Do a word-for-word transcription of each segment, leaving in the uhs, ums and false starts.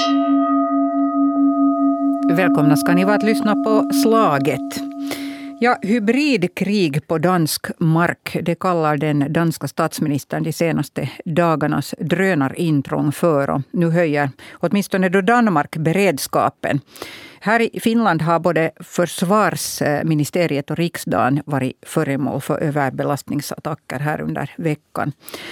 Välkomna ska ni vara att lyssna på Slaget. Ja, hybridkrig på dansk mark, det kallar den danska statsministern de senaste dagarnas drönarintrång för. Och nu höjer åtminstone då Danmark beredskapen. Här i Finland har både försvarsministeriet och riksdagen varit föremål för överbelastningsattacker här under veckan.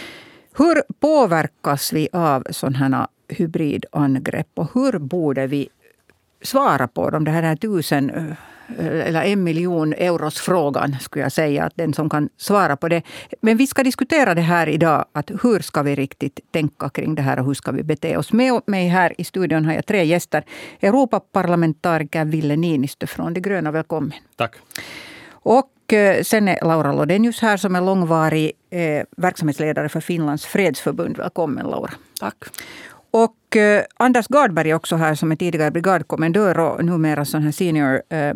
Hur påverkas vi av sådana här hybridangrepp och hur borde vi svara på dem? Det här är tusen eller en miljon euros frågan skulle jag säga, att den som kan svara på det. Men vi ska diskutera det här idag, att hur ska vi riktigt tänka kring det här och hur ska vi bete oss. Med mig här i studion har jag tre gäster. Europaparlamentariker Ville Niinistö från De gröna, välkommen. Tack. Och sen är Laura Lodenius här som är långvarig eh, verksamhetsledare för Finlands fredsförbund. Välkommen Laura. Tack. Och eh, Anders Gardberg är också här som är tidigare brigadkommendör och numera sån här senior eh,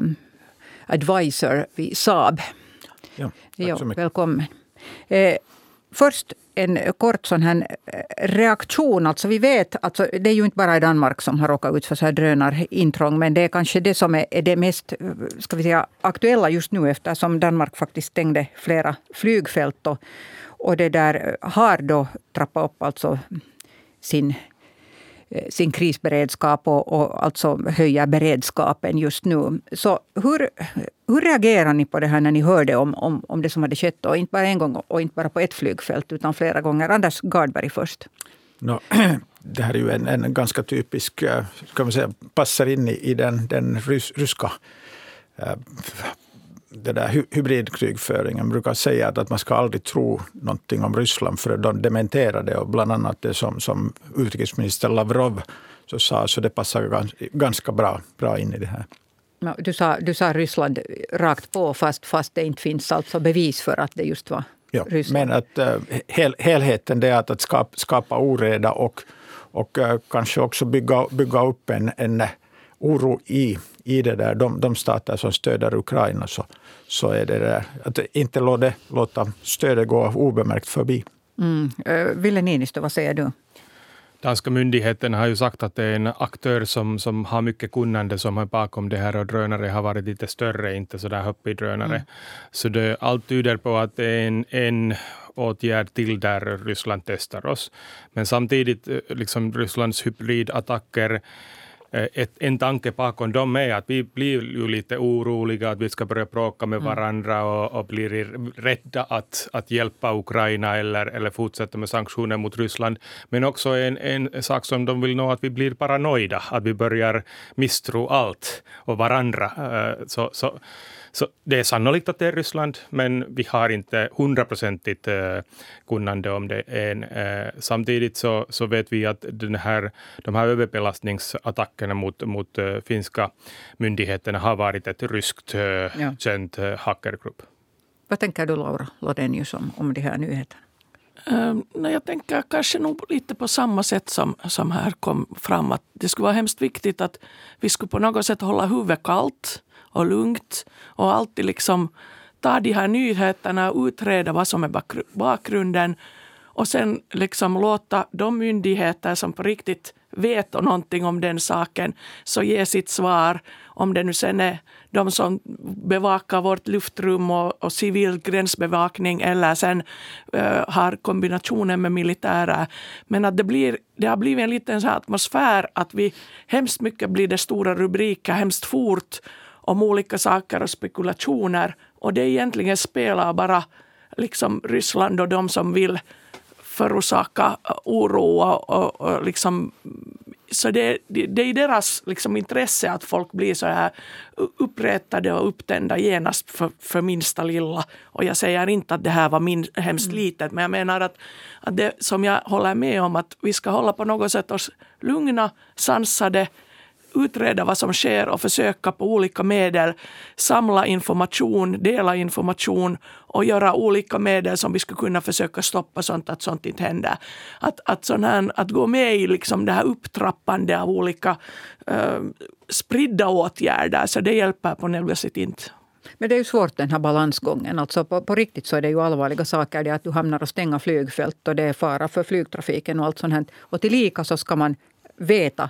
advisor vid Saab. Ja, tack ja, så mycket. Välkommen. Eh, först en kort sån här reaktion. Alltså vi vet, alltså det är ju inte bara i Danmark som har råkat ut för så här drönarintrång, men det är kanske det som är, är det mest ska vi säga, aktuella just nu eftersom Danmark faktiskt stängde flera flygfält och, och det där har då trappat upp alltså sin sin krisberedskap och, och alltså höja beredskapen just nu. Så hur, hur reagerar ni på det här när ni hörde om, om, om det som hade skett? Och inte bara en gång och inte bara på ett flygfält utan flera gånger. Anders Gardberg först. No, det här är ju en, en ganska typisk, ska man säga, passar in i, i den, den rys, ryska äh, det där hybridkrigföringen. Man brukar säga att, att man ska aldrig tro någonting om Ryssland för de dementerar det. Och bland annat det som, som utrikesminister Lavrov så sa, så det passar ganska, ganska bra, bra in i det här. Du sa, du sa Ryssland rakt på fast, fast det inte finns alltså bevis för att det just var ja, Ryssland. Men att uh, hel, helheten det är att, att skapa, skapa oreda och, och uh, kanske också bygga, bygga upp en, en oro i, i det där, de, de stater som stöder Ukraina, så, så är det där, att inte låta, låta stödet gå obemärkt förbi. Mm. Uh, Ville Niinistö, vad säger du? Danska myndigheten har ju sagt att det är en aktör som, som har mycket kunnande som är bakom det här och drönare har varit lite större, inte så där höpp i drönare. Mm. Så det, allt tyder på att det är en, en åtgärd till där Ryssland testar oss. Men samtidigt, liksom Rysslands hybridattacker, Ett, en tanke bakom dem är att vi blir ju lite oroliga att vi ska börja bråka med varandra och, och blir rädda att, att hjälpa Ukraina eller, eller fortsätta med sanktioner mot Ryssland. Men också en, en sak som de vill nå, att vi blir paranoida, att vi börjar misstro allt och varandra. Så, så, så det är sannolikt att det är Ryssland, men vi har inte hundraprocentigt kunnande om det än. Samtidigt så, så vet vi att den här, de här överbelastningsattackerna mot, mot finska myndigheterna har varit ett ryskt ja. känt hackergrupp. Vad tänker du Laura Lodenius om, om de här nyheterna? Um, nej, jag tänker kanske nog lite på samma sätt som, som här kom fram. Att det skulle vara hemskt viktigt att vi skulle på något sätt hålla huvudet kallt och lugnt och alltid liksom ta de här nyheterna och utreda vad som är bakgrunden och sen liksom låta de myndigheter som på riktigt vet någonting om den saken så ge sitt svar, om det nu sen är de som bevakar vårt luftrum och, och civil gränsbevakning eller sen uh, har kombinationen med militära. Men att det, blir, det har blivit en liten så här atmosfär att vi hemskt mycket blir det stora rubriker hemskt fort om olika saker och spekulationer. Och det egentligen spelar bara liksom Ryssland och de som vill förorsaka oro. Och, och, och liksom, så det, det, det är deras liksom intresse att folk blir så här upprättade och upptända genast för, för minsta lilla. Och jag säger inte att det här var min, hemskt litet, men jag menar att, att det som jag håller med om att vi ska hålla på något sätt oss lugna, sansade, utreda vad som sker och försöka på olika medel samla information, dela information och göra olika medel som vi skulle kunna försöka stoppa sånt att sånt inte händer. Att, att, sån här, att gå med i liksom det här upptrappande av olika uh, spridda åtgärder, så det hjälper på något sätt inte. Men det är ju svårt den här balansgången. Alltså på, på riktigt så är det ju allvarliga saker. Det är att du hamnar och stänga flygfält och det är fara för flygtrafiken och allt sånt här. Och tillika så ska man veta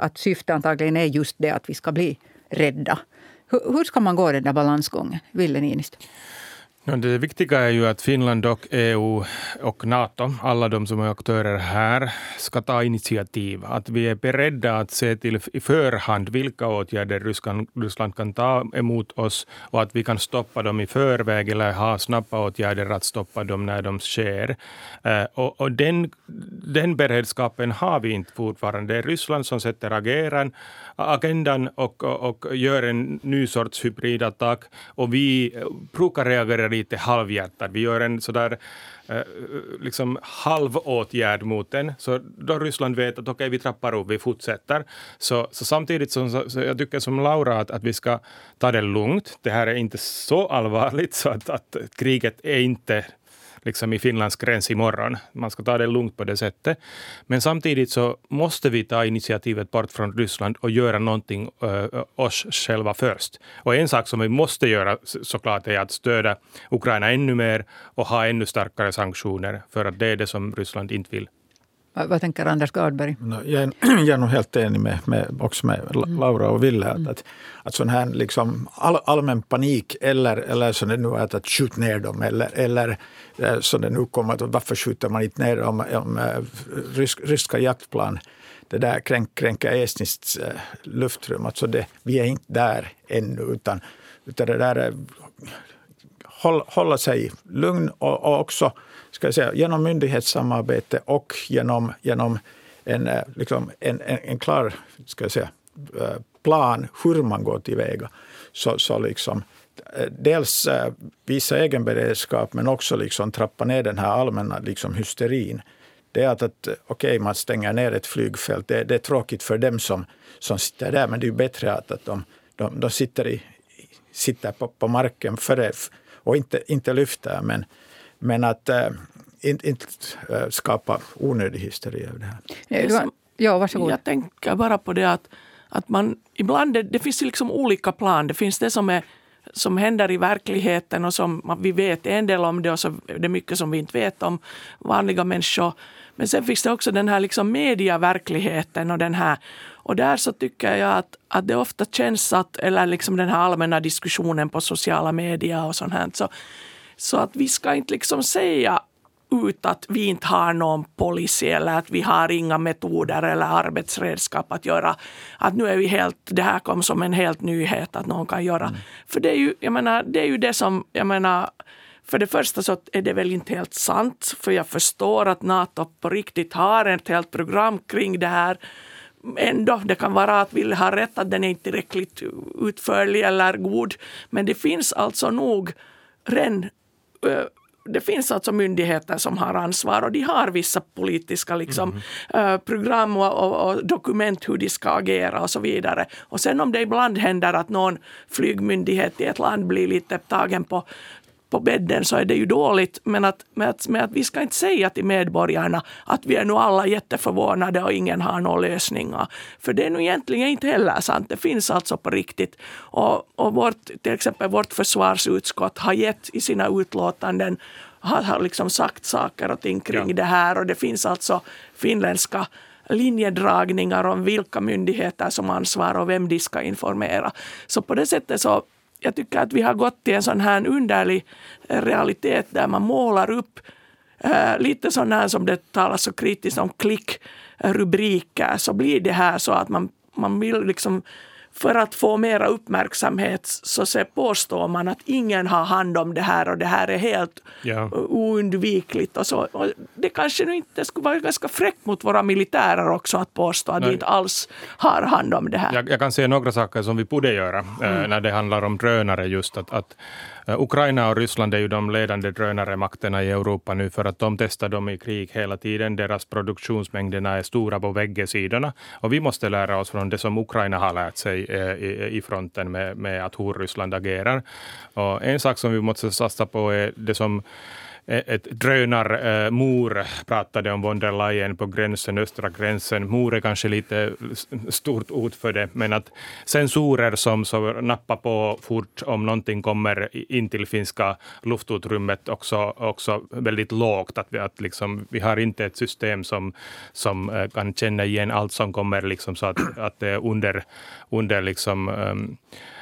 att syftet antagligen är just det att vi ska bli rädda. Hur, hur ska man gå den där balansgången, Ville Niinistö? No, det viktiga är ju att Finland och E U och NATO, alla de som är aktörer här, ska ta initiativ. Att vi är beredda att se till i förhand vilka åtgärder Ryssland, Ryssland kan ta emot oss och att vi kan stoppa dem i förväg eller ha snabba åtgärder att stoppa dem när de sker. Eh, och och den, den beredskapen har vi inte fortfarande. Det är Ryssland som sätter ageran, agendan och, och, och gör en ny sorts hybridattack och vi brukar reagera lite halvhjärtat. Vi gör en sådär eh, liksom halvåtgärd mot den. Så då Ryssland vet att okej, okay, vi trappar upp, vi fortsätter. Så, så samtidigt som så, så jag tycker som Laura att, att vi ska ta det lugnt. Det här är inte så allvarligt så att, att kriget är inte liksom i Finlands gräns imorgon. Man ska ta det lugnt på det sättet. Men samtidigt så måste vi ta initiativet bort från Ryssland och göra någonting uh, oss själva först. Och en sak som vi måste göra såklart är att stödja Ukraina ännu mer och ha ännu starkare sanktioner för att det är det som Ryssland inte vill. Vad tänker Anders Gardberg? Jag är, jag är nog helt enig med, med, också med Laura och Ville att, att, att sån här liksom all, allmän panik eller, eller som det nu är att skjuta ner dem eller, eller som det nu kommer att varför skjuter man inte ner om, om rysk, ryska jaktplan det där kränk, kränker estniskt äh, luftrum. Alltså det, vi är inte där ännu utan, utan det där är håll, hålla sig lugn och, och också ska jag säga, genom myndighetssamarbete och genom, genom en, liksom, en, en, en klar ska jag säga, plan hur man går tillväga. Så, så liksom, dels visa egen beredskap men också liksom trappa ner den här allmänna liksom hysterin. Det är att, att okej, okay, man stänger ner ett flygfält. Det, det är tråkigt för dem som, som sitter där men det är bättre att, att de, de, de sitter, i, sitter på, på marken före och inte, inte lyfter men Men att äh, inte, inte äh, skapa onödig hysteri av det här. Ja, ja, varsågod. Jag tänker bara på det att, att man ibland, det, det finns liksom olika plan. Det finns det som, är, som händer i verkligheten och som man, vi vet en del om det och så är det mycket som vi inte vet om vanliga människor. Men sen finns det också den här liksom mediaverkligheten och den här. Och där så tycker jag att, att det ofta känns att, eller liksom den här allmänna diskussionen på sociala medier och sånt här, så Så att vi ska inte liksom säga ut att vi inte har någon policy eller att vi har inga metoder eller arbetsredskap att göra. Att nu är vi helt, det här kom som en helt nyhet att någon kan göra. Mm. För det är ju, jag menar, det är ju det som, jag menar, för det första så är det väl inte helt sant. För jag förstår att NATO på riktigt har ett helt program kring det här. Ändå, det kan vara att vi har rätt att den är inte tillräckligt utförlig eller god. Men det finns alltså nog redan. Det finns alltså myndigheter som har ansvar och de har vissa politiska liksom, mm. program och, och, och dokument hur de ska agera och så vidare. Och sen om det ibland händer att någon flygmyndighet i ett land blir lite tagen på, på bädden så är det ju dåligt. Men att, med att, med att vi ska inte säga till medborgarna att vi är nu alla jätteförvånade och ingen har några lösningar. För det är nu egentligen inte heller sant. Det finns alltså på riktigt. Och, och vårt, till exempel vårt försvarsutskott har gett i sina utlåtanden har, har liksom sagt saker och ting kring ja. det här. Och det finns alltså finländska linjedragningar om vilka myndigheter som ansvarar och vem de ska informera. Så på det sättet så jag tycker att vi har gått till en sån här underlig realitet där man målar upp äh, lite sån här som det talas så kritiskt om klickrubriker. Så blir det här så att man, man vill liksom, för att få mera uppmärksamhet så se påstår man att ingen har hand om det här och det här är helt ja. oundvikligt. Och så. Och det kanske nu inte skulle vara ganska fräckt mot våra militärer också att påstå att de inte alls har hand om det här. Jag, jag kan se några saker som vi borde göra mm. äh, när det handlar om drönare just att, att äh, Ukraina och Ryssland är ju de ledande drönarmakterna i Europa nu för att de testar dem i krig hela tiden. Deras produktionsmängderna är stora på bägge sidorna och vi måste lära oss från det som Ukraina har lärt sig I, i fronten med, med att hur Ryssland agerar. Och en sak som vi måste satsa på är det som ett drönarmor pratade om von der Leyen på gränsen, östra gränsen. Mor är kanske lite stort ord för det, men att sensorer som så nappar på fort om någonting kommer in till finska luftutrymmet också, också väldigt lågt. Att vi, att liksom, vi har inte ett system som, som kan känna igen allt som kommer liksom, så att, att det är under, under liksom, um,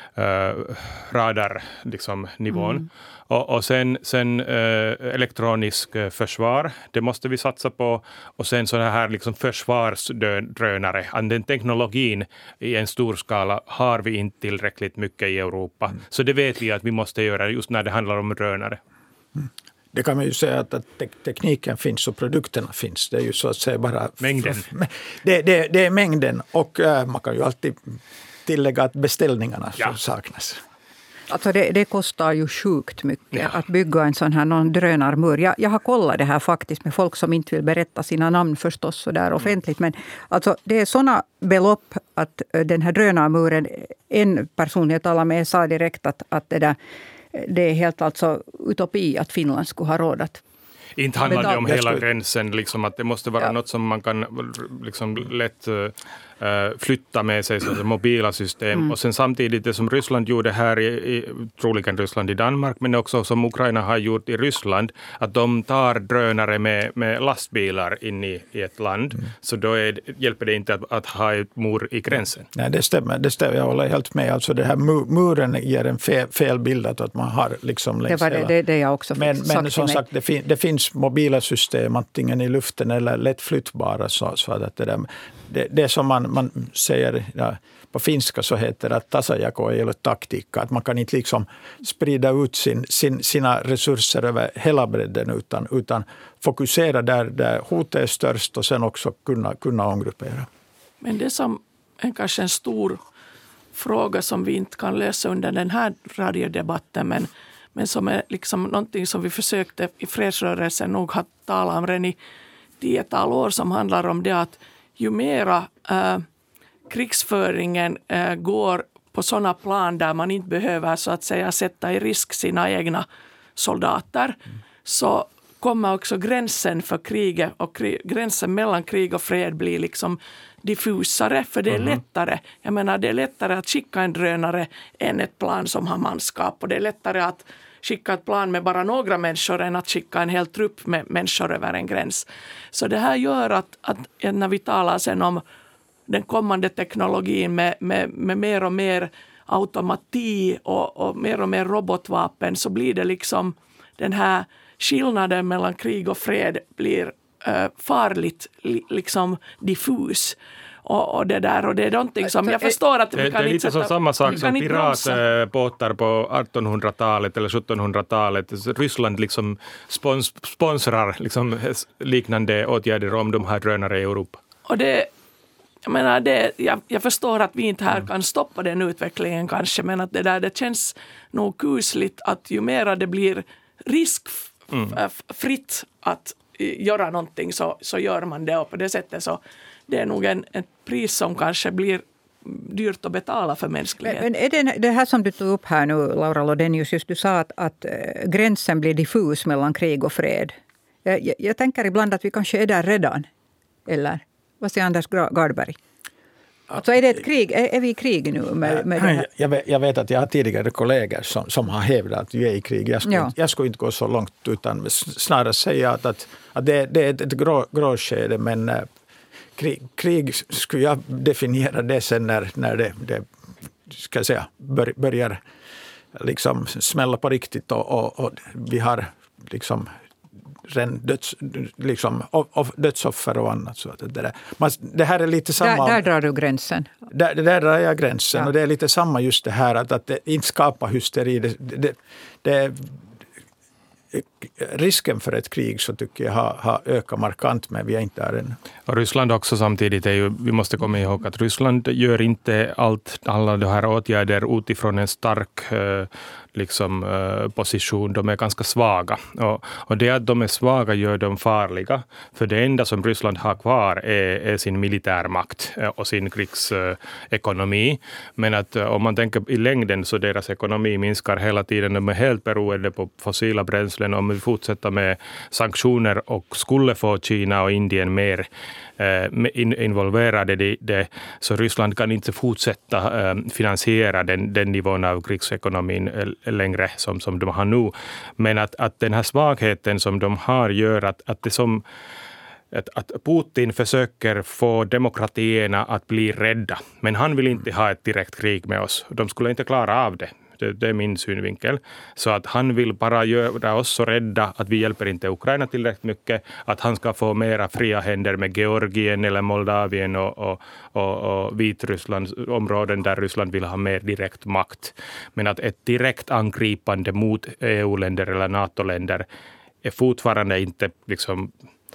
uh, radar liksom, nivån. Mm. Och, och sen, sen eh, elektronisk eh, försvar, det måste vi satsa på. Och sen sådana här liksom försvarsdrönare. Den teknologin i en stor skala har vi inte tillräckligt mycket i Europa. Mm. Så det vet vi att vi måste göra just när det handlar om drönare. Mm. Det kan man ju säga att, att te- tekniken finns och produkterna finns. Det är ju så att säga bara... Mängden. Det, det, det är mängden och äh, man kan ju alltid tillägga att beställningarna ja. saknas. Alltså det, det kostar ju sjukt mycket ja. att bygga en sån här någon drönarmur. Jag, jag har kollat det här faktiskt med folk som inte vill berätta sina namn förstås så där offentligt. Men alltså det är såna belopp att den här drönarmuren, en person jag talade med sa direkt att, att det, där, det är helt alltså utopi att Finland skulle ha råd att. Inte handlar det om hela gränsen, liksom, att det måste vara ja. något som man kan liksom, lätt uh, flytta med sig, så mobila system. Mm. Och sen samtidigt det som Ryssland gjorde här, i, i, troligen Ryssland i Danmark, men också som Ukraina har gjort i Ryssland, att de tar drönare med, med lastbilar in i, i ett land. Mm. Så då är, hjälper det inte att, att ha ett mur i gränsen. Nej, det stämmer, det stämmer. Jag håller helt med. Alltså det här muren ger en fel, fel bild att man har liksom längs det var det, hela. Det, det jag också men, sagt men som sagt, det, fin, det finns mobila system antingen i luften eller lätt flyttbara. Så, så att det, där, det, det som man, man säger ja, på finska så heter det att tasajako ei ole taktiikka. Att man kan inte liksom sprida ut sin, sin, sina resurser över hela bredden utan, utan fokusera där, där hotet är störst och sen också kunna, kunna omgruppera. Men det som är kanske en stor fråga som vi inte kan lösa under den här radiodebatten men Men som är liksom någonting som vi försökte i fredsrörelsen nog ha talat om redan i tiotal år, som handlar om det att ju mera äh, krigsföringen äh, går på sådana plan där man inte behöver så att säga sätta i risk sina egna soldater, mm. så kommer också gränsen för kriget och krig, gränsen mellan krig och fred blir liksom diffusare, för det är mm-hmm. lättare. Jag menar, det är lättare att skicka en drönare än ett plan som har manskap, och det är lättare att skicka ett plan med bara några människor än att skicka en hel trupp med människor över en gräns. Så det här gör att, att när vi talar sen om den kommande teknologin med, med, med mer och mer automati och, och mer och mer robotvapen, så blir det liksom den här skillnaden mellan krig och fred blir uh, farligt li, liksom diffus. Och, och det där, och det är någonting som jag förstår att vi det, kan det är inte lite som samma sak som piratbåtar på artonhundratalet eller sjuttonhundratalet. Ryssland liksom spons, sponsrar liksom liknande åtgärder om de här drönare i Europa. Och det, jag menar, det, jag, jag förstår att vi inte här kan stoppa den utvecklingen kanske, men att det där, det känns nog kusligt att ju mer det blir riskfritt mm. att göra någonting, så, så gör man det, och på det sättet så det är nog en, ett pris som kanske blir dyrt att betala för mänskligheten. Men är det, det här som du tog upp här nu, Laura Lodenius, just du sa att, att gränsen blir diffus mellan krig och fred. Jag, jag, jag tänker ibland att vi kanske är där redan. Eller vad säger Anders Gardberg? Alltså är det ett krig? Är, är vi i krig nu? Med, med det här? Jag, vet, jag vet att jag har tidigare kollegor som, som har hävdat att vi är i krig. Jag skulle, ja. jag skulle inte gå så långt, utan snarare säga att, att, att det, det är ett grå, gråskede, men Krig, krig skulle jag definiera det sen när, när det, det ska jag säga, bör, börjar liksom smälla på riktigt och, och, och vi har liksom, döds, liksom of, dödsoffer och annat. Så att det, där. Man, det här är lite samma... Där, där drar du gränsen. Där, där drar jag gränsen, ja. Och det är lite samma just det här att, att det inte skapar hysteri. Det, det, det risken för ett krig så tycker jag har, har ökat markant, men vi är inte där än. Och Ryssland också samtidigt är ju, vi måste komma ihåg att Ryssland gör inte allt, alla de här åtgärder utifrån en stark eh, liksom, uh, position. De är ganska svaga. Och, och det att de är svaga gör dem farliga. För det enda som Ryssland har kvar är, är sin militärmakt och sin krigsekonomi. Uh, Men att uh, om man tänker i längden så deras ekonomi minskar hela tiden. De är helt beroende på fossila bränslen. Om vi fortsätter med sanktioner och skulle få Kina och Indien mer In, involverade i det, så Ryssland kan inte fortsätta eh, finansiera den, den nivån av krigsekonomin eh, längre som, som de har nu. Men att, att den här svagheten som de har gör att, att det som att, att Putin försöker få demokratierna att bli rädda. Men han vill inte ha ett direkt krig med oss. De skulle inte klara av det. Det, det är min synvinkel. Så att han vill bara göra oss så rädda att vi hjälper inte Ukraina tillräckligt mycket. Att han ska få mera fria händer med Georgien eller Moldavien och, och, och, och Vitrysslands områden där Ryssland vill ha mer direkt makt. Men att ett direkt angripande mot E U-länder eller NATO-länder är fortfarande inte liksom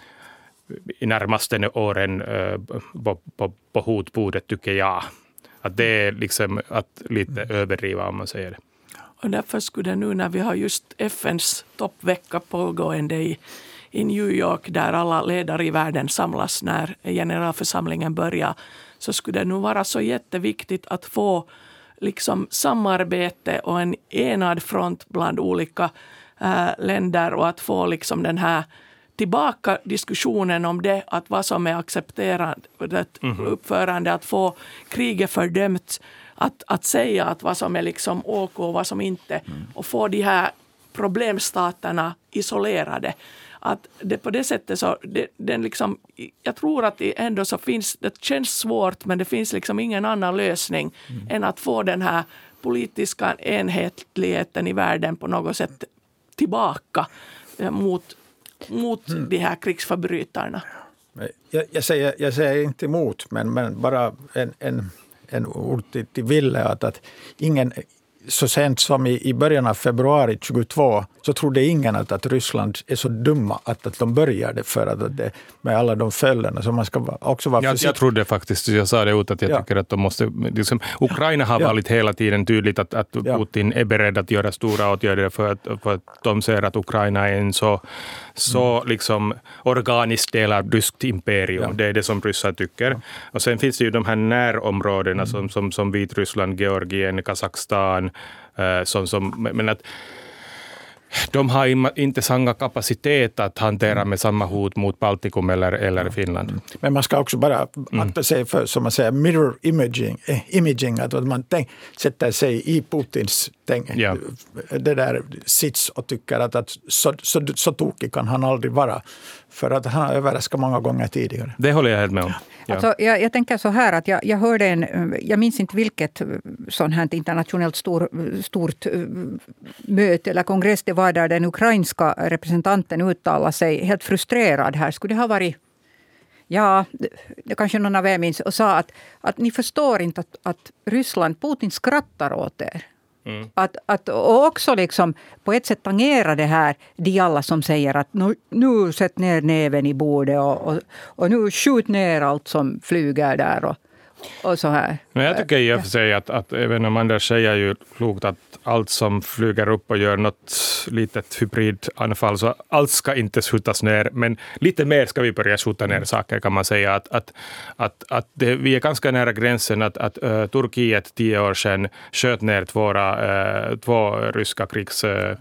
i närmaste åren uh, på, på, på hotbordet, tycker jag. Att det är liksom att lite överdriva om man säger det. Och därför skulle det nu när vi har just F N:s toppvecka pågående i, i New York där alla ledare i världen samlas när generalförsamlingen börjar, så skulle det nu vara så jätteviktigt att få liksom samarbete och en enad front bland olika äh, länder och att få liksom den här tillbaka diskussionen om det, att vad som är accepterat mm-hmm. uppförande, att få kriget fördömt, att, att säga att vad som är liksom OK och vad som inte, mm. och få de här problemstaterna isolerade. Att det på det sättet så, det, den liksom, jag tror att det ändå så finns, det känns svårt men det finns liksom ingen annan lösning mm. än att få den här politiska enhetligheten i världen på något sätt tillbaka mot mot mm. de här krigsförbrytarna. Jag, jag, säger, jag säger inte emot, men, men bara en, en, en ord till, till Ville att, att ingen, så sent som i, i början av februari tjugotvå så trodde ingen att, att Ryssland är så dumma att, att de började för att det, med alla de följderna. Så man ska också vara jag, jag trodde faktiskt, jag sa det ut att jag ja. tycker att de måste, liksom, Ukraina har ja. varit hela tiden tydligt att, att Putin ja. är beredd att göra stora åtgärder för att, för att de ser att Ukraina är en så, så mm. liksom organisk del av ryskt imperium. Ja. Det är det som ryssar tycker. Ja. Och sen finns det ju de här närområdena mm. som, som, som Vitryssland, Georgien, Kazakstan, uh, som, som, men att de har inte samma kapacitet att hantera med samma hot mot Baltikum eller, eller Finland. Men man ska också bara akta sig för, som man säger, mirror imaging, eh, imaging att man tänk, sätter sig i Putins tänk, ja. det där sits och tycker att, att så, så, så tokig kan han aldrig vara. För att han har överraskat många gånger tidigare. Det håller jag helt med om. Ja. Alltså, jag, jag tänker så här att jag, jag hörde en, jag minns inte vilket sånt här internationellt stor, stort möte eller kongress det var där den ukrainska representanten uttalade sig helt frustrerad här. Skulle det ha varit, ja, det kanske någon av er minns, och sa att, att ni förstår inte att, att Ryssland, Putin skrattar åt er. Mm. Att, att, och också liksom på ett sätt tangera det här, de alla som säger att nu, nu sätt ner näven i bordet och, och, och nu skjut ner allt som flyger där och, och så här. Men jag tycker i och för sig att, att även om Anders säger ju klokt att allt som flyger upp och gör något litet hybridanfall, så allt ska inte skjutas ner, men lite mer ska vi börja skjuta ner saker, kan man säga. Att, att, att, att det, vi är ganska nära gränsen att, att uh, Turkiet tio år sedan sköt ner två, uh, två ryska krigs uh,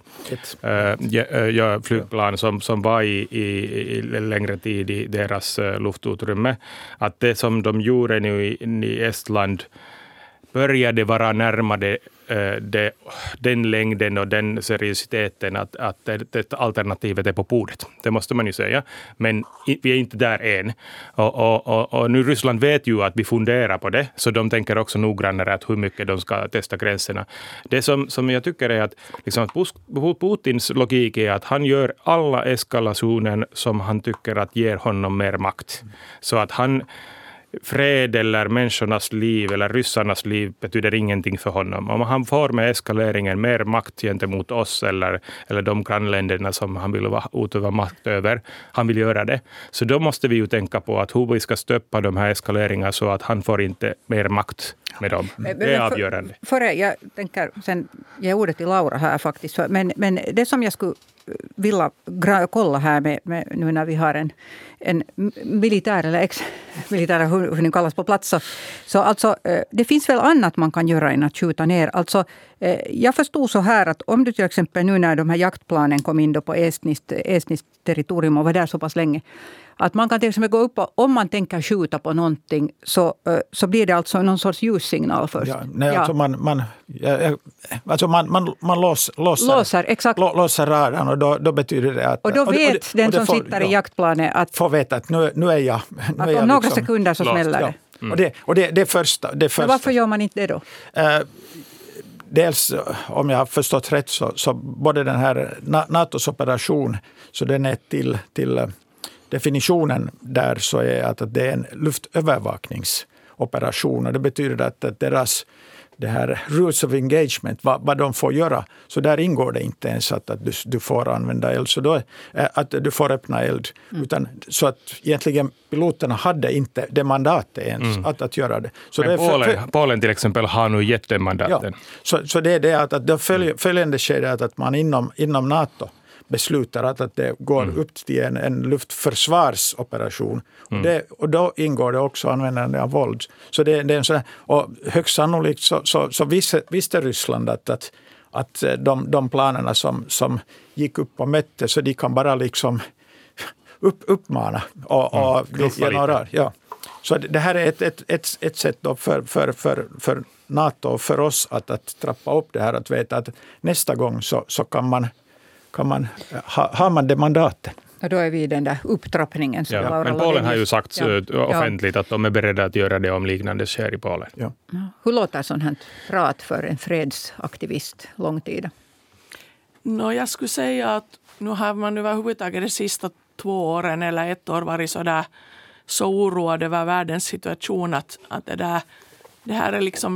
uh, ja, flygplan som, som var i, i, i längre tid i deras uh, luftutrymme. Att det som de gjorde nu i, i Estland började vara närmare uh, det, den längden och den seriositeten att, att det, det alternativet är på bordet. Det måste man ju säga. Men i, vi är inte där än. Och, och, och, och nu Ryssland vet ju att vi funderar på det, så de tänker också noggrannare att hur mycket de ska testa gränserna. Det som, som jag tycker är att, liksom, att Putins logik är att han gör alla eskalationer som han tycker att ger honom mer makt. Så att han fred eller människornas liv eller ryssarnas liv betyder ingenting för honom. Om han får med eskaleringen mer makt gentemot oss eller, eller de grannländerna som han vill utöva makt över, han vill göra det. Så då måste vi ju tänka på att hur vi ska stöppa de här eskaleringarna så att han får inte mer makt med dem. Det är avgörande. För, före jag tänker sen ge ordet till Laura här faktiskt. Men, men det som jag skulle vilja gra- kolla här med, med nu när vi har en, en militär eller ex-militär, hur det kallas på plats. Så, så alltså, det finns väl annat man kan göra än att skjuta ner. Alltså, jag förstod så här att om du till exempel nu när de här jaktplanen kom in då på estniskt, estniskt territorium och var där så pass länge. Att man kan till exempel gå upp och om man tänker skjuta på någonting så, så blir det alltså någon sorts ljussignal först. Ja, nej, ja. Alltså man, man, ja, alltså man, man, man lås, låsar, låsar, exakt. Lå, låsar radarn och då, då betyder det att... Och då vet och det, och den och som får, sitter ja, i jaktplanet att... Får veta att nu, nu är jag... Nu att är om jag några liksom, sekunder så smäller det. Ja. Mm. Och det, och det, det första. Det första. Men varför gör man inte det då? Uh, Dels, om jag har förstått rätt, så, så både den här NATOs operation, så den är till, till definitionen där så är att det är en luftövervakningsoperation. Och det betyder att, att deras det här rules of engagement, vad, vad de får göra, så där ingår det inte ens att, att du, du får använda eld, så då, att du får öppna eld. Mm. Utan, så att egentligen piloterna hade inte det mandatet ens mm. att, att göra det. Så Men det Polen, för, för, Polen till exempel har nu gett det mandaten. Ja, så, så det är det att, att det följ, följande sker att, att man inom, inom NATO beslutar att, att det går mm. upp till en, en luftförsvarsoperation. Mm. Och, det, och då ingår det också användande av våld. Så det, det är en sån här, och högst sannolikt så, så, så visste, visste Ryssland att, att, att de, de planerna som, som gick upp och mätte, så de kan bara liksom upp, uppmana och, och mm. genom, ja. Så det här är ett, ett, ett, ett sätt då för, för, för, för NATO och för oss att, att trappa upp det här, att veta att nästa gång så, så kan man Kan man, ha, har man det mandatet? Och då är vi i den där upptrappningen. Som ja, men Polen har ju sagt ja. offentligt att de är beredda att göra det om liknande sker i Polen. Ja. Ja. Hur låter sånt här prat för en fredsaktivist långtida? No, jag skulle säga att nu har man överhuvudtaget de sista två åren eller ett år varit så, där, så oroad över världens situation att, att det, där, det här är liksom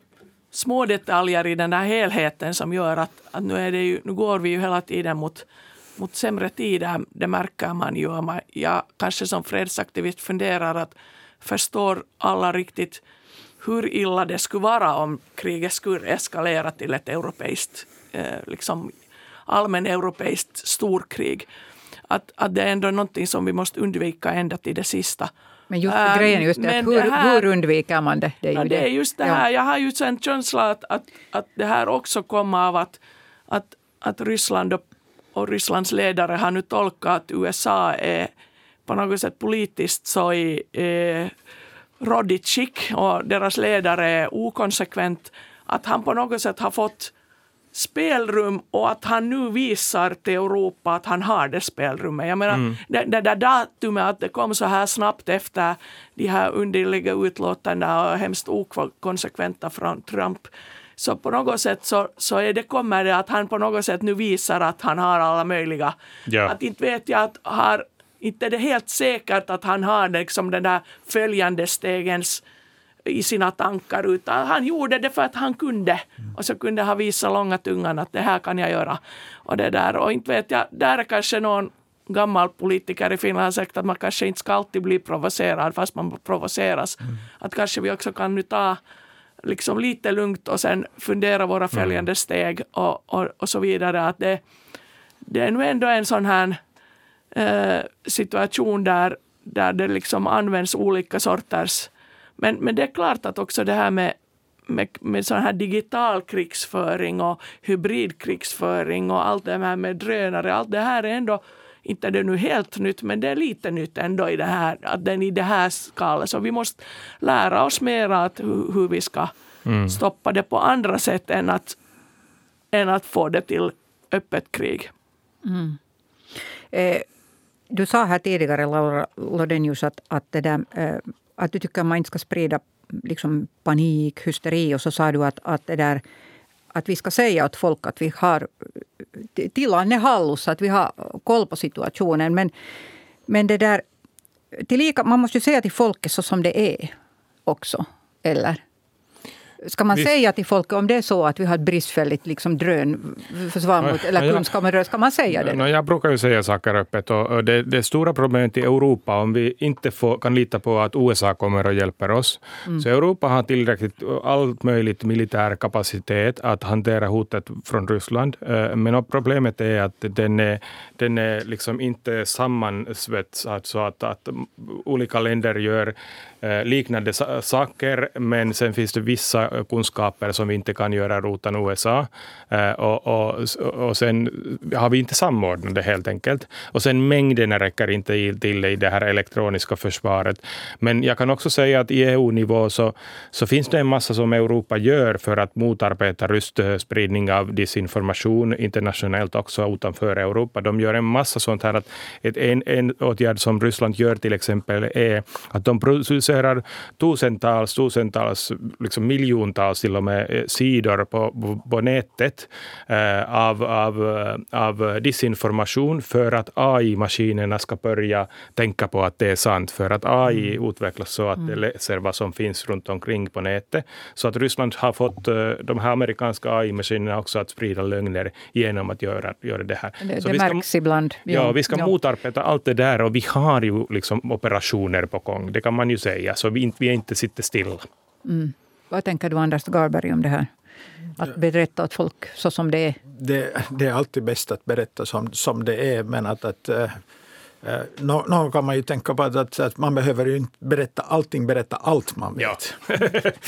små detaljer i den där helheten som gör att, att nu, är det ju, nu går vi ju hela tiden mot, mot sämre tider. Det märker man ju. Jag kanske som fredsaktivist funderar att förstår alla riktigt hur illa det skulle vara om kriget skulle eskalera till ett europeiskt, eh, liksom allmän europeiskt storkrig. Att, att det är ändå någonting som vi måste undvika ända till det sista. Men just äh, grejen just det, att hur, det här, hur undviker man det? Det är, ju ja, det är just det här. Ja. Jag har ju en känsla att, att, att det här också kommer av att, att, att Ryssland och, och Rysslands ledare har nu tolkat att U S A är på något sätt politiskt så i eh, rådigt skick och deras ledare är okonsekvent. Att han på något sätt har fått spelrum och att han nu visar till Europa att han har det spelrummet. Jag menar, mm. det, det där datumet att det kom så här snabbt efter de här underliga utlåtandena och hemskt okonsekventa från Trump. Så på något sätt så, så är det, kommer det att han på något sätt nu visar att han har alla möjliga. Ja. Att inte vet jag att har, inte är det helt säkert att han har liksom den där följande stegens i sina tankar, utan han gjorde det för att han kunde. Och så kunde han visa långa tungan att det här kan jag göra. Och det där, och inte vet jag, där är kanske någon gammal politiker i Finland har sagt att man kanske inte ska alltid bli provocerad fast man provoceras. Mm. Att kanske vi också kan nu ta liksom lite lugnt och sen fundera våra följande mm. steg och, och, och så vidare. Att det, det är nu ändå en sån här eh, situation där, där det liksom används olika sorters. Men, men det är klart att också det här med, med, med sån här digital krigsföring och hybridkrigsföring och allt det här med drönare, allt det här är ändå, inte det nu helt nytt, men det är lite nytt ändå i det här, att den i det här skalet. Så vi måste lära oss mer att hur, hur vi ska mm. stoppa det på andra sätt än att, än att få det till öppet krig. Mm. Eh, du sa här tidigare, Laura Lodenius, att, att det där... Eh, att du tycker att man inte ska sprida liksom panik, hysteri, och så sa du att, att, det där, att vi ska säga åt folk att vi har tilanne hallus, att vi har koll på situationen. Men, men det där, tillika, man måste ju säga till folket så som det är också, eller? Ska man Visst. säga till folk om det är så att vi har ett bristfälligt liksom drönförsvar mot, eller kunskap med drön, ska man säga det? No, jag brukar ju säga saker öppet och det, det stora problemet i Europa om vi inte får, kan lita på att U S A kommer och hjälper oss. Mm. Så Europa har tillräckligt allt möjligt militär kapacitet att hantera hotet från Ryssland. Men problemet är att den är, den är liksom inte sammansvetsad så att, att olika länder gör liknande saker, men sen finns det vissa kunskaper som vi inte kan göra utan U S A och, och, och sen har vi inte samordnat det helt enkelt. Och sen mängderna räcker inte till i det här elektroniska försvaret. Men jag kan också säga att i E U-nivå så, så finns det en massa som Europa gör för att motarbeta röstspridning av disinformation internationellt också utanför Europa. De gör en massa sånt här att ett, en, en åtgärd som Ryssland gör till exempel är att de producerar tusentals, tusentals, liksom miljontals till och med sidor på, på, på nätet eh, av, av, av disinformation för att A I-maskinerna ska börja tänka på att det är sant. För att A I mm. utvecklas så att det läser vad som finns runt omkring på nätet. Så att Ryssland har fått de här amerikanska A I-maskinerna också att sprida lögner genom att göra, göra det här. Det, så det vi ska, märks ibland. Ja, ja vi ska ja. motarbeta allt det där och vi har ju liksom operationer på gång. Det kan man ju säga. Så vi inte, vi inte sitter stilla. Mm. Vad tänker du, Anders Garberg, om det här? Att berätta åt folk så som det är? Det, det är alltid bäst att berätta som, som det är, men att, att äh, någon, någon kan man ju tänka på att, att, att man behöver ju inte berätta allting, berätta allt man vet. Ja.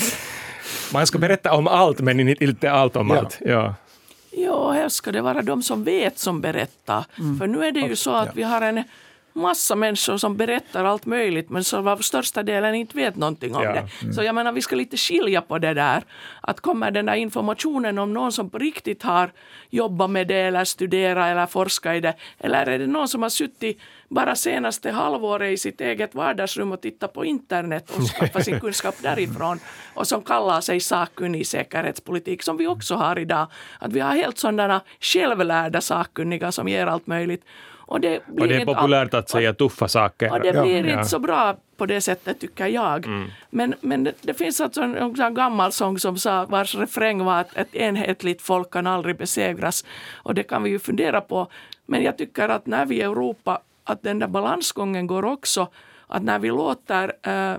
Man ska berätta om allt, men inte allt om ja. allt. Ja. Ja, här ska det vara de som vet som berättar. Mm. För nu är det ju så att ja. vi har en massa människor som berättar allt möjligt men som av största delen inte vet någonting om ja. det. Mm. Så jag menar, vi ska lite skilja på det där. Att kommer den där informationen om någon som på riktigt har jobbat med det eller studerat eller forskat i det. Eller är det någon som har suttit bara senaste halvåret i sitt eget vardagsrum och tittat på internet och skaffat sin kunskap därifrån. Och som kallar sig sakkunnig i säkerhetspolitik som vi också har idag. Att vi har helt sådana självlärda sakkunniga som ger allt möjligt. Och det, blir och det är populärt all... att säga tuffa saker. Och det blir ja. inte så bra på det sättet, tycker jag. Mm. Men, men det, det finns alltså en, en gammal sång som sa, vars refräng var att ett enhetligt folk kan aldrig besegras. Och det kan vi ju fundera på. Men jag tycker att när vi i Europa, att den där balansgången går också, att när vi låter, äh,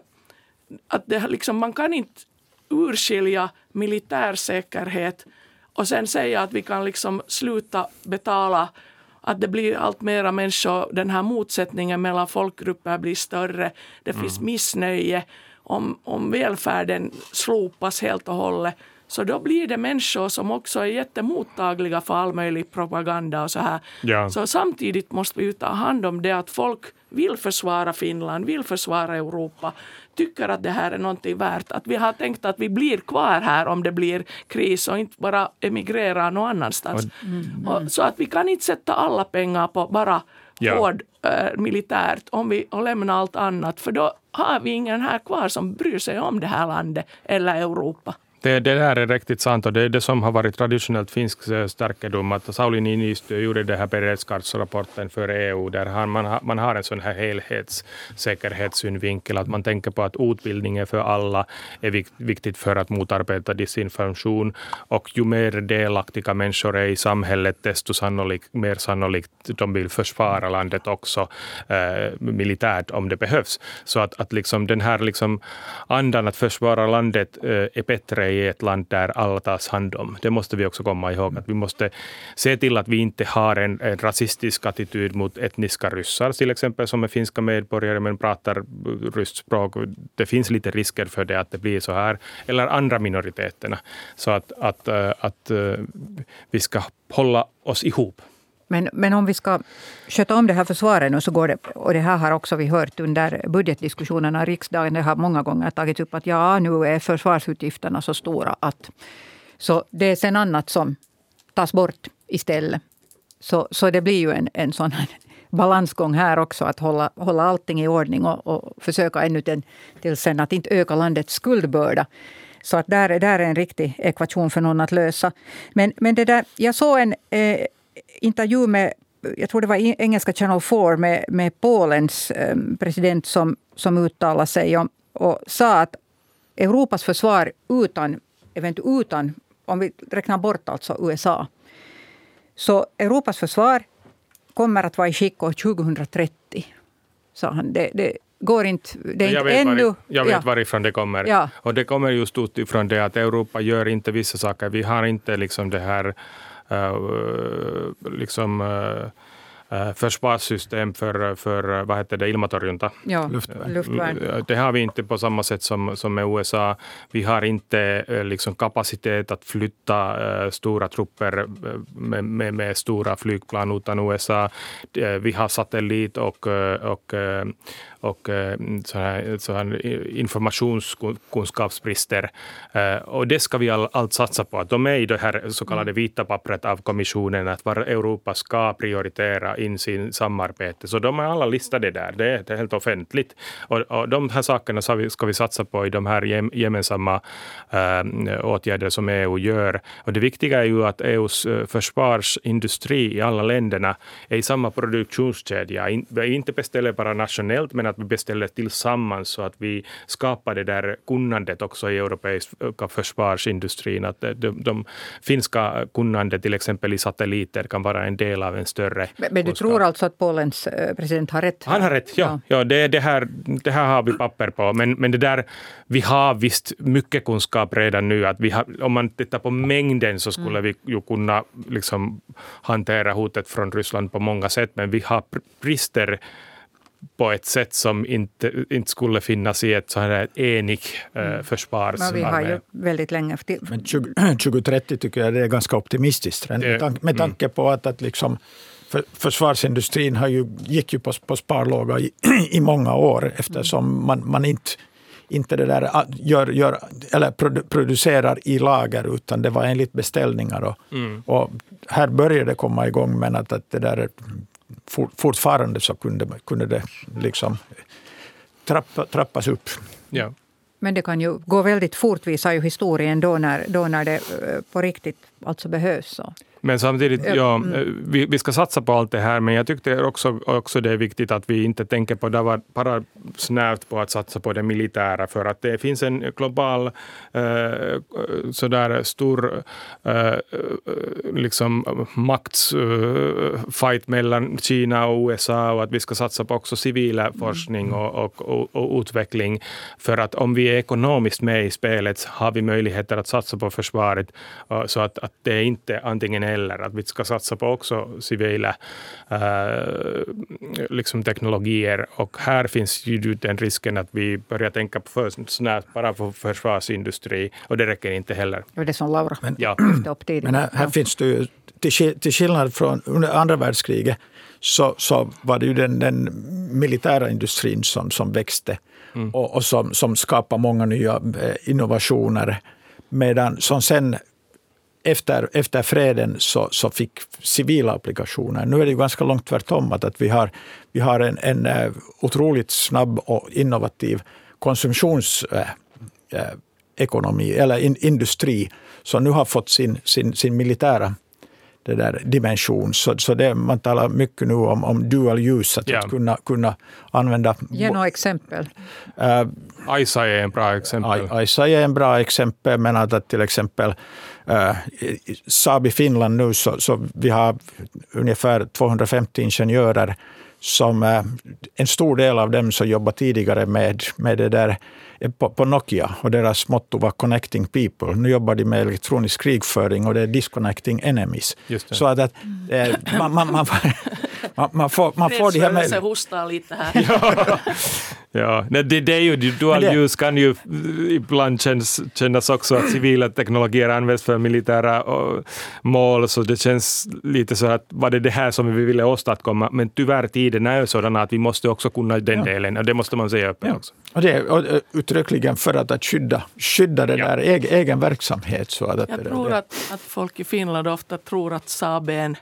att det liksom, man kan inte urskilja militärsäkerhet och sen säga att vi kan liksom sluta betala, att det blir allt mera människor, den här motsättningen mellan folkgrupper blir större. Det mm. finns missnöje om, om välfärden slopas helt och hållet. Så då blir det människor som också är jättemottagliga för all möjlig propaganda och så här. Ja. Så samtidigt måste vi ju ta hand om det att folk vill försvara Finland, vill försvara Europa, tycker att det här är någonting värt. Att vi har tänkt att vi blir kvar här om det blir kris och inte bara emigrera någon annanstans. Mm. Och, så att vi kan inte sätta alla pengar på bara ja. hård äh, militärt om vi och lämna allt annat. För då har vi ingen här kvar som bryr sig om det här landet eller Europa. Det, det där är riktigt sant och det är det som har varit traditionellt finsk stärkedom att Sauli Niinistö gjorde det här beredskapsrapporten för E U där han, man, har, man har en sån här helhetssäkerhetssynvinkel att man tänker på att utbildning för alla är viktigt för att motarbeta disinformation och ju mer delaktiga människor är i samhället desto sannolikt, mer sannolikt de vill försvara landet också eh, militärt om det behövs. Så att, att liksom den här liksom andan att försvara landet eh, är bättre i ett land där alla tas hand om. Det måste vi också komma ihåg. Att vi måste se till att vi inte har en, en rasistisk attityd mot etniska ryssar till exempel som är finska medborgare men pratar rysspråk. Det finns lite risker för det att det blir så här. Eller andra minoriteterna. Så att, att, att, att vi ska hålla oss ihop. Men, men om vi ska sköta om det här försvaret nu så går det, och det här har också vi hört under budgetdiskussionerna i riksdagen, det har många gånger tagits upp att ja, nu är försvarsutgifterna så stora att så det är sen annat som tas bort istället. Så, så det blir ju en, en sån här balansgång här också att hålla, hålla allting i ordning och, och försöka ännu till, till sen att inte öka landets skuldbörda. Så att där, där är en riktig ekvation för någon att lösa. Men, men det där, jag såg en eh, intervju med, jag tror det var engelska Channel fyra med, med Polens eh, president som, som uttalade sig om, och sa att Europas försvar utan eventuellt utan, om vi räknar bort alltså U S A. Så Europas försvar kommer att vara i skick år tjugohundratrettio, sa han. Det, det går inte, det är jag inte vet, ännu... Var, jag vet ja. varifrån det kommer. Ja. Och det kommer just utifrån det att Europa gör inte vissa saker. Vi har inte liksom det här uh, liksom... Uh, försvarssystem för, för vad heter det, ilmatorjunta. Ja, luftvärn. luftvärn. Det har vi inte på samma sätt som, som med U S A. Vi har inte liksom kapacitet att flytta uh, stora trupper med, med, med stora flygplan utan U S A. Vi har satellit och, och, och så här, så här informationskunskapsbrister. Uh, och det ska vi all, allt satsa på. Att de är i det här så kallade vita pappret av kommissionen att var Europa ska prioritera in sin samarbete. Så de är alla listade där. Det är, det är helt offentligt. Och, och de här sakerna ska vi, ska vi satsa på i de här gem, gemensamma äh, åtgärder som E U gör. Och det viktiga är ju att E U:s försvarsindustri i alla länderna är i samma produktionskedja. In, vi inte beställer bara nationellt men att vi beställer tillsammans så att vi skapar det där kunnandet också i europeiska försvarsindustrin. Att de, de finska kunnandet till exempel i satelliter kan vara en del av en större. Men du tror alltså att Polens president har rätt? Han har rätt, ja. ja. ja det, det, här, det här har vi papper på. Men, men det där, vi har visst mycket kunskap redan nu. Att vi har, om man tittar på mängden så skulle mm. vi ju kunna liksom hantera hotet från Ryssland på många sätt. Men vi har brister på ett sätt som inte, inte skulle finnas i ett så här enig eh, försvars. Men vi har ju väldigt länge till. Men tjugo trettio tycker jag det är ganska optimistiskt. Med, tanke, med tanke på att, att liksom för, försvarsindustrin har ju, gick ju på, på sparlåga i, i många år eftersom man, man inte, inte det där gör, gör, eller produ, producerar i lager utan det var enligt beställningar. Och, mm. och här började det komma igång men att, att det där For, fortfarande så kunde, kunde det liksom trappa, trappas upp. Ja. Men det kan ju gå väldigt fort, visar ju historien då när, då när det på riktigt alltså behövs. Så. Men samtidigt, ja, vi, vi ska satsa på allt det här, men jag tyckte också, också det är viktigt att vi inte tänker på det var bara snävt på att satsa på det militära, för att det finns en global eh, sådär stor eh, liksom maktsfight mellan Kina och U S A och att vi ska satsa på också civila forskning och, och, och, och utveckling, för att om vi är ekonomiskt med i spelet har vi möjligheter att satsa på försvaret så att, att det är inte antingen eller, att vi ska satsa på också civila uh, liksom teknologier, och här finns ju den risken att vi börjar tänka på för snabbt bara på försvarsindustri, och det räcker inte heller. Det är det som Laura men, ja. upp tidigt. Men här, här finns det ju, till, till skillnad från under andra världskriget så, så var det ju den, den militära industrin som, som växte mm. och, och som, som skapade många nya innovationer, medan som sen Efter, efter freden så, så fick civila applikationer. Nu är det ju ganska långt tvärtom att, att vi har, vi har en, en uh, otroligt snabb och innovativ konsumtionsekonomi uh, eller in, industri som nu har fått sin, sin, sin militära det där dimension. Så, så det, man talar mycket nu om, om dual use, att, yeah. att kunna, kunna använda... Ge några exempel. Uh, I S A är en bra exempel. I S A är en bra exempel, men att, att till exempel uh, Saab i Finland nu så, så vi har ungefär tvåhundrafemtio ingenjörer som uh, en stor del av dem som jobbar tidigare med, med det där på, på Nokia, och deras motto var Connecting People. Nu jobbar de med elektronisk krigföring och det är Disconnecting Enemies. Så att, att eh, man, man, man, man, man får, man får de här med... hostar lite här. ja, ja. Det, det är ju, dual det... use kan ju ibland känns, kännas också att civila teknologier används för militära och, mål, så det känns lite så att var det det här som vi ville åstadkomma, men tyvärr tiden är ju sådana att vi måste också kunna den ja. delen, och det måste man säga öppet ja. också. Och det är uttryckligen för att, att skydda, skydda det ja. där egen, egen verksamhet. Så att Jag det, tror det. Att, att folk i Finland ofta tror att Saab är en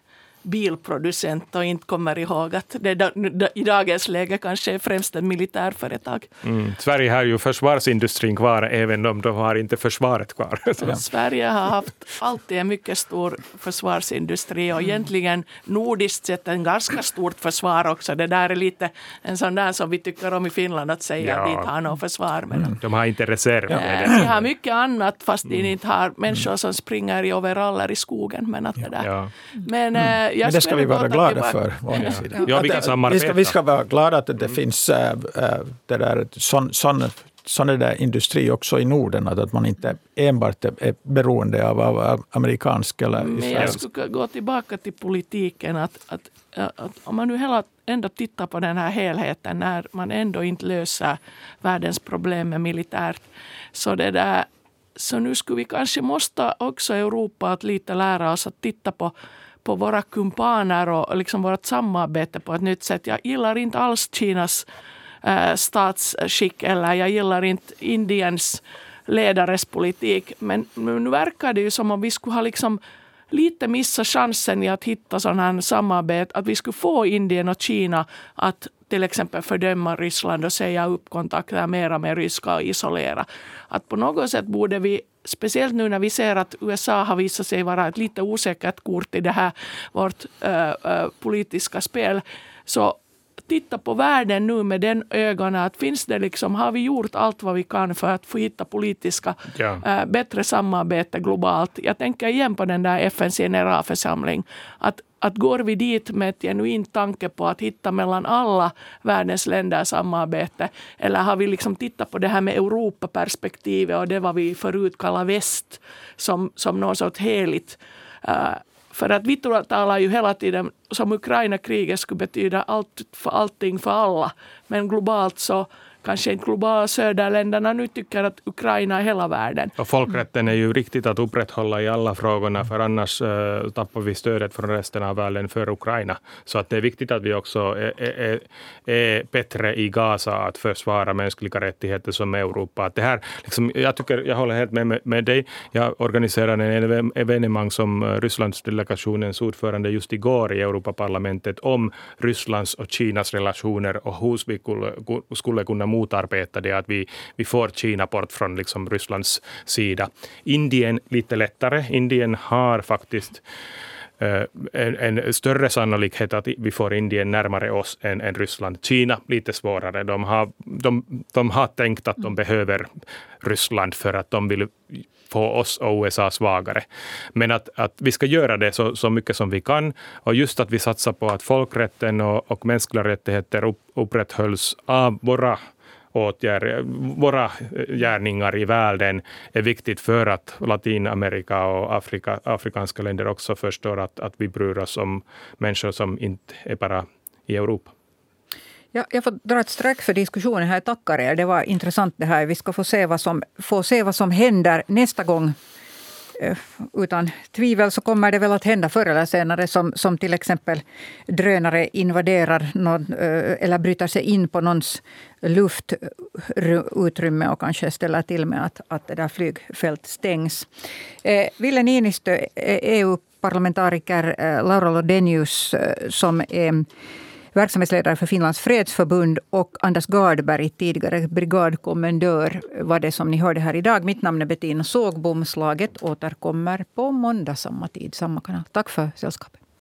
bilproducent och inte kommer ihåg att det da, i dagens läge kanske är främst ett militärföretag. Mm. Sverige har ju försvarsindustrin kvar även om de har inte försvaret kvar. Ja. Sverige har haft alltid en mycket stor försvarsindustri och egentligen nordiskt sett en ganska stort försvar också. Det där är lite en sån där som vi tycker om i Finland att säga ja. Att de inte har något försvar. Men mm. de har inte reserv. Ja. De har mycket annat fast mm. de inte har människor som springer i overaller i skogen. Men, att det där. Ja. men, mm. jag men det ska vi vara glada tillbaka. för. Ja. Ja, vi, kan vi, ska, vi ska vara glada att det mm. finns äh, det där, sån, sån, sån där industri också i Norden. Att man inte enbart är, är beroende av, av amerikansk eller men jag skulle gå tillbaka till politiken. Att, att, att om man nu hela ändå tittar på den här helheten när man ändå inte löser världens problem med militärt. Så det där, så nu skulle vi kanske måste också i Europa att lite lära oss att titta på på våra kumpaner och liksom vårt samarbete på ett nytt sätt. Jag gillar inte alls Kinas äh, statsskick eller jag gillar inte Indiens ledares politik. Men nu verkar det ju som om vi skulle ha liksom lite missa chansen i att hitta sån här samarbete. Att vi skulle få Indien och Kina att till exempel fördöma Ryssland och säga upp kontakter mera med ryska och isolera. Att på något sätt borde vi, speciellt nu när vi ser att U S A har visat sig vara ett lite osäkert kort i det här vårt äh, äh, politiska spel, så titta på världen nu med den ögonen att finns det liksom, har vi gjort allt vad vi kan för att få hitta politiska ja. äh, bättre samarbete globalt. Jag tänker igen på den där F N:s generalförsamling. Att, att går vi dit med ett genuint tanke på att hitta mellan alla världens länder samarbete, eller har vi liksom tittat på det här med Europaperspektivet och det vad vi förut kallar väst som, som något sorts heligt. Äh, För att vi talar ju hela tiden som Ukraina-kriget skulle betyda allt för allting för alla. Men globalt så kanske inte globala söderländerna nu tycker att Ukraina är hela världen. Och folkrätten är ju riktigt att upprätthålla i alla frågorna för annars uh, tappar vi stödet från resten av världen för Ukraina. Så att det är viktigt att vi också är, är, är bättre i Gaza att försvara mänskliga rättigheter som Europa. Att det här, liksom, jag, tycker, jag håller helt med, med dig. Jag organiserade en evenemang som Rysslands delegationens ordförande just igår i Europaparlamentet om Rysslands och Kinas relationer och hur vi skulle, skulle kunna motarbeta det att vi, vi får Kina bort från liksom Rysslands sida. Indien lite lättare. Indien har faktiskt uh, en, en större sannolikhet att vi får Indien närmare oss än, än Ryssland. Kina lite svårare. De har, de, de har tänkt att de behöver Ryssland för att de vill få oss och U S A svagare. Men att, att vi ska göra det så, så mycket som vi kan och just att vi satsar på att folkrätten och, och mänskliga rättigheter upp, upprätthölls av våra åtgärder, våra gärningar i världen är viktigt för att Latinamerika och Afrika, afrikanska länder också förstår att, att vi bryr oss om människor som inte är bara i Europa. Ja, jag får dra ett streck för diskussionen här. Tackar er. Det var intressant det här. Vi ska få se vad som, få se vad som händer nästa gång. Utan tvivel så kommer det väl att hända förr eller senare som, som till exempel drönare invaderar någon, eller bryter sig in på någons luftutrymme och kanske ställer till med att, att det där flygfält stängs. Eh, Ville Niinistö, E U-parlamentariker, eh, Laura Lodenius som är verksamhetsledare för Finlands fredsförbund och Anders Gardberg, tidigare brigadkommendör, var det som ni hörde här idag. Mitt namn är Bettina Sågbom. Slaget återkommer på måndag samma tid, samma kanal. Tack för sällskapet.